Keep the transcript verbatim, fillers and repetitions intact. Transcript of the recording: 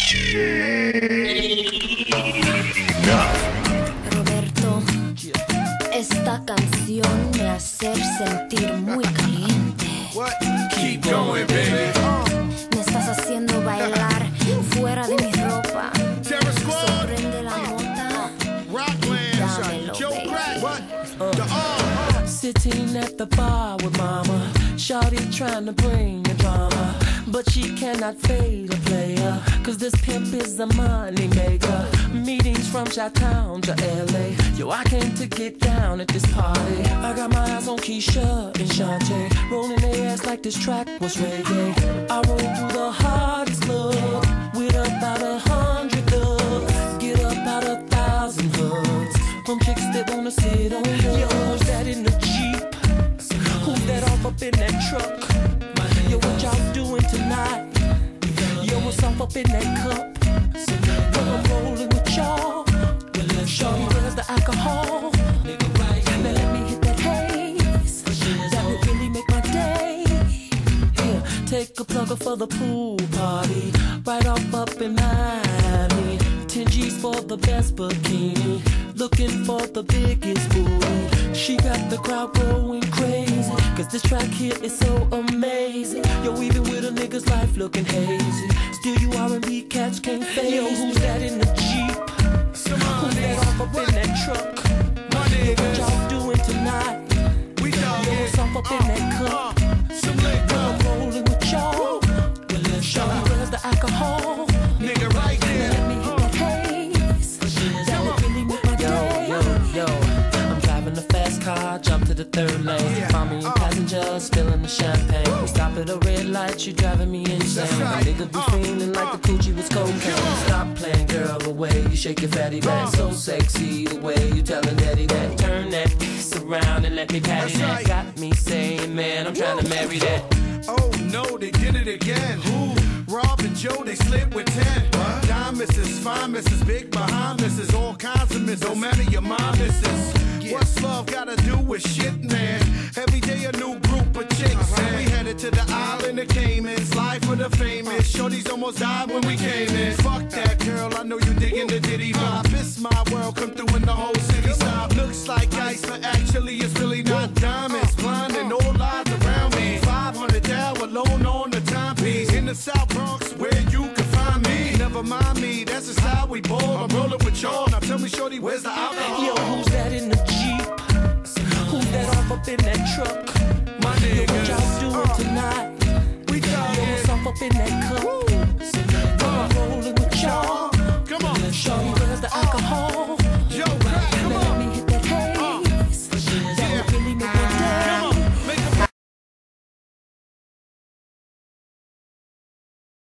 Roberto, esta canción me hace sentir muy caliente. Keep going, baby. Me estás haciendo bailar fuera de mi ropa. Sorprende la nota. Dámelo, baby. Sitting at the bar with mama, shawty trying to bring the drama, but she cannot fade a player, cause this pimp is a money maker. Meetings from Chi-Town to L A, yo, I came to get down at this party. I got my eyes on Keisha and Shantae, rolling their ass like this track was reggae. I roll through the hardest club with about a hundred thugs, get up out a thousand hugs from chicks that wanna sit on you. Yo, who's that in the Jeep? Who's that off up in that truck? Yo, what y'all doing tonight? Yo, what's off up in that cup? Well, I'm rolling with y'all. Shorty, where's the alcohol? Now let me hit that haze. That would really make my day. Here, take a plugger for the pool party. Right off up in Miami. ten G's for the best bikini. Looking for the biggest booty. She got the crowd going crazy, cause this track here is so amazing. Yo, even with a nigga's life looking hazy, still you R and B cats can't faze. Yo, who's that in the Jeep? Who's that off up in that truck? Yo, what y'all doing tonight? We Yo, what's off up in that cup? Yo, I'm rolling with y'all. Shawty, where's the alcohol? Nigga right there. Let me hit that haze. That would really make my day. Yo, yo, yo, I'm driving a fast car, jump to the third lane. Find me a passenger, spilling the champagne. We stop at a red light, you driving me insane. right. Nigga be feeling like the coochie was cocaine. Stop playing, girl, the way you shake your fatty back. So sexy, the way you telling daddy that. Turn that piece around and let me patty That's that. right. Got me saying, man, I'm trying to marry that. Oh no, they did it again. Who? Rob and Joe, they slid with ten. What? Dime misses, fine misses, big behind misses, all kinds of misses. Don't matter your mom misses. Yeah. What's love gotta do with shit, man? Every day a new group of chicks. Uh-huh. We headed to the island of Caymans, life for the famous. Shorties almost died when we came in. Fuck that girl, I know you digging the ditty vibe. It's my world, come through in the whole city stop. Looks like ice, but actually it's really not diamonds. Blinding all lies around me. five hundred down alone on the timepiece. In the South Bronx, where you can find me. Never mind me, that's just how we ball. I'm rolling with y'all, now tell me shorty, where's the alcohol? Yo, who's that in the Jeep? Who's that off up in that truck? My Yo, what niggas, y'all doing uh, tonight? we Yo, got what's off up in that cup?